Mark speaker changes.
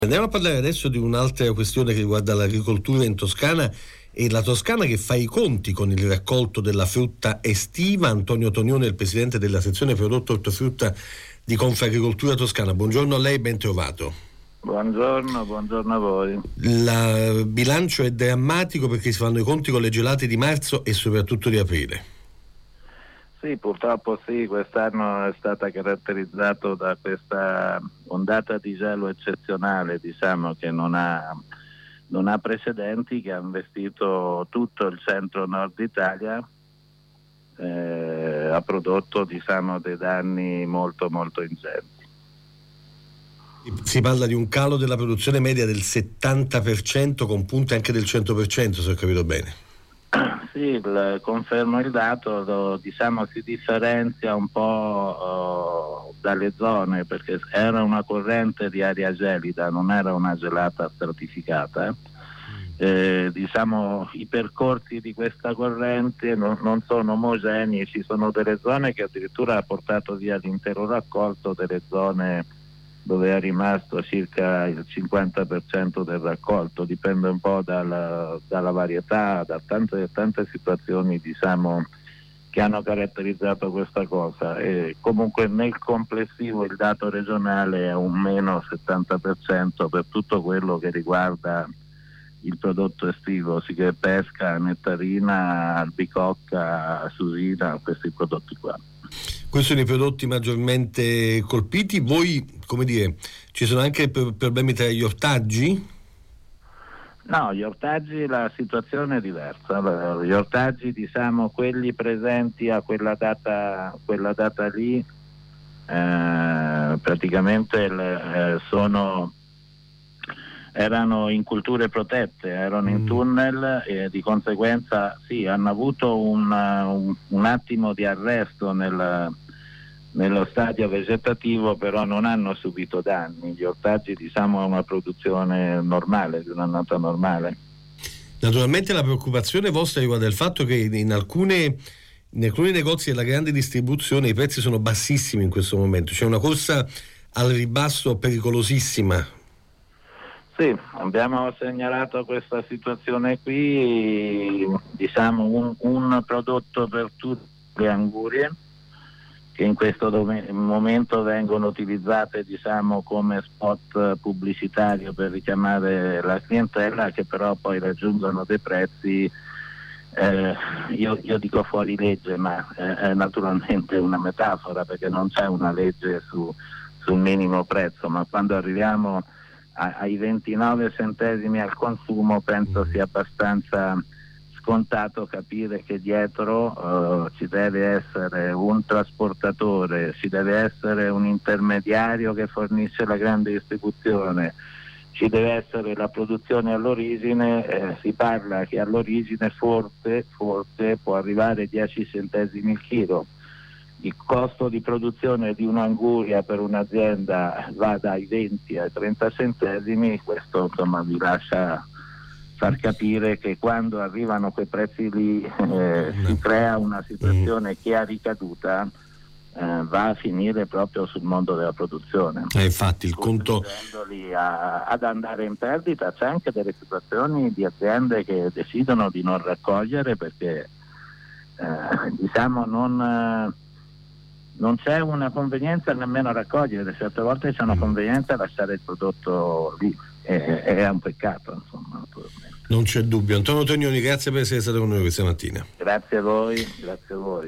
Speaker 1: Andiamo a parlare adesso di un'altra questione che riguarda l'agricoltura in Toscana e la Toscana che fa i conti con il raccolto della frutta estiva. Antonio Tonione, il presidente della sezione prodotto ortofrutta di Confagricoltura Toscana. Buongiorno a lei, ben trovato.
Speaker 2: Buongiorno a voi.
Speaker 1: Il bilancio è drammatico perché si fanno i conti con le gelate di marzo e soprattutto di aprile.
Speaker 2: Sì, purtroppo sì, quest'anno è stata caratterizzato da questa ondata di gelo eccezionale, diciamo, che non ha precedenti, che ha investito tutto il centro-nord Italia, ha prodotto, diciamo, dei danni molto molto ingenti.
Speaker 1: Si parla di un calo della produzione media del 70%, con punte anche del 100%, se ho capito bene.
Speaker 2: Sì, confermo il dato, diciamo si differenzia un po' dalle zone, perché era una corrente di aria gelida, non era una gelata stratificata. Diciamo i percorsi di questa corrente non sono omogenei, ci sono delle zone che addirittura ha portato via l'intero raccolto, delle zone dove è rimasto circa il 50% del raccolto, dipende un po' dalla varietà, da tante situazioni, diciamo, che hanno caratterizzato questa cosa. E comunque nel complessivo il dato regionale è un meno 70% per tutto quello che riguarda il prodotto estivo, sia che pesca, nettarina, albicocca, susina, questi prodotti qua.
Speaker 1: Questi sono i prodotti maggiormente colpiti. Voi, come dire, ci sono anche problemi tra gli ortaggi?
Speaker 2: No, gli ortaggi la situazione è diversa. Gli ortaggi, diciamo, quelli presenti a quella data lì, praticamente erano in culture protette, erano in tunnel e di conseguenza sì, hanno avuto un attimo di arresto nello stadio vegetativo, però non hanno subito danni. Gli ortaggi, diciamo, è una produzione normale, di un'annata normale.
Speaker 1: Naturalmente la preoccupazione vostra riguarda il fatto che in alcuni negozi della grande distribuzione i prezzi sono bassissimi in questo momento, c'è una corsa al ribasso pericolosissima.
Speaker 2: Sì, abbiamo segnalato questa situazione qui, diciamo un prodotto per tutte le angurie che in questo momento vengono utilizzate, diciamo, come spot pubblicitario per richiamare la clientela, che però poi raggiungono dei prezzi, io dico fuori legge, ma è naturalmente una metafora, perché non c'è una legge sul minimo prezzo, ma quando arriviamo ai 29 centesimi al consumo penso sia abbastanza scontato capire che dietro ci deve essere un trasportatore, ci deve essere un intermediario che fornisce la grande distribuzione, ci deve essere la produzione all'origine, si parla che all'origine forse può arrivare 10 centesimi il chilo. Il costo di produzione di un'anguria per un'azienda va dai 20 ai 30 centesimi, questo insomma vi lascia far capire che quando arrivano quei prezzi lì si crea una situazione che a ricaduta va a finire proprio sul mondo della produzione.
Speaker 1: Infatti il conto
Speaker 2: ad andare in perdita. C'è anche delle situazioni di aziende che decidono di non raccogliere perché diciamo non c'è una convenienza nemmeno a raccogliere, certe volte c'è una convenienza a lasciare il prodotto lì, è un peccato, insomma, naturalmente.
Speaker 1: Non c'è dubbio. Antonio Tonioni, grazie per essere stato con noi questa mattina.
Speaker 2: Grazie a voi.